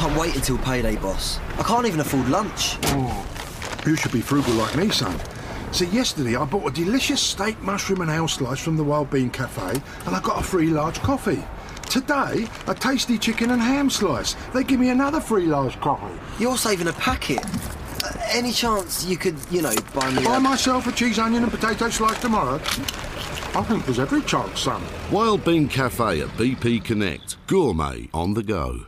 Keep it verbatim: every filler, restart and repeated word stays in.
can't wait until payday, boss. I can't even afford lunch. Oh, you should be frugal like me, son. See, yesterday I bought a delicious steak, mushroom and ale slice from the Wild Bean Cafe and I got a free large coffee. Today, a tasty chicken and ham slice. They give me another free large coffee. You're saving a packet. Uh, any chance you could, you know, buy me Buy a... myself a cheese, onion and potato slice tomorrow? I think there's every chance, son. Wild Bean Cafe at B P Connect. Gourmet on the go.